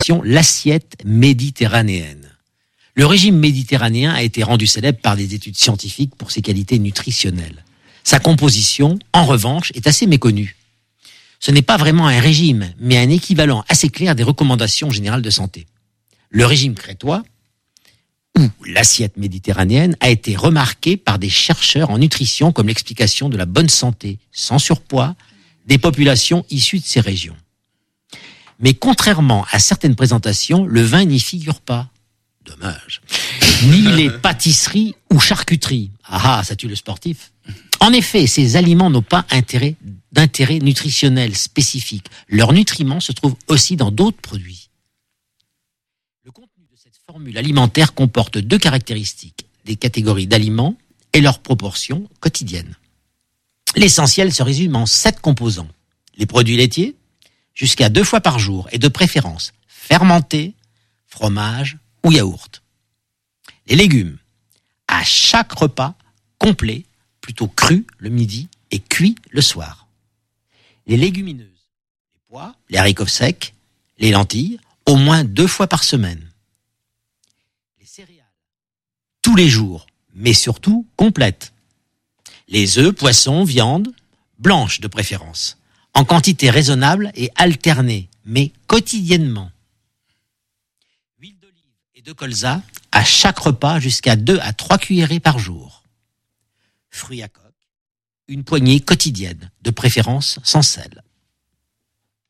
L'assiette méditerranéenne. Le régime méditerranéen a été rendu célèbre par des études scientifiques pour ses qualités nutritionnelles. Sa composition, en revanche, est assez méconnue. Ce n'est pas vraiment un régime, mais un équivalent assez clair des recommandations générales de santé. Le régime crétois, ou l'assiette méditerranéenne, a été remarqué par des chercheurs en nutrition comme l'explication de la bonne santé, sans surpoids, des populations issues de ces régions. Mais contrairement à certaines présentations, le vin n'y figure pas. Dommage. Ni les pâtisseries ou charcuteries. Ah, ça tue le sportif. En effet, ces aliments n'ont pas d'intérêt nutritionnel spécifique. Leurs nutriments se trouvent aussi dans d'autres produits. Le contenu de cette formule alimentaire comporte deux caractéristiques, des catégories d'aliments et leurs proportions quotidiennes. L'essentiel se résume en 7 composants. Les produits laitiers, jusqu'à 2 fois par jour, et de préférence fermentés, fromage ou yaourt. Les légumes, à chaque repas complet, plutôt cru le midi et cuit le soir. Les légumineuses, les pois, les haricots secs, les lentilles, au moins 2 fois par semaine. Les céréales, tous les jours, mais surtout complètes. Les œufs, poissons, viande, blanches de préférence, en quantité raisonnable et alternée, mais quotidiennement. Huile d'olive et de colza, à chaque repas jusqu'à 2 à 3 cuillerées par jour. Fruits à coque, une poignée quotidienne, de préférence sans sel.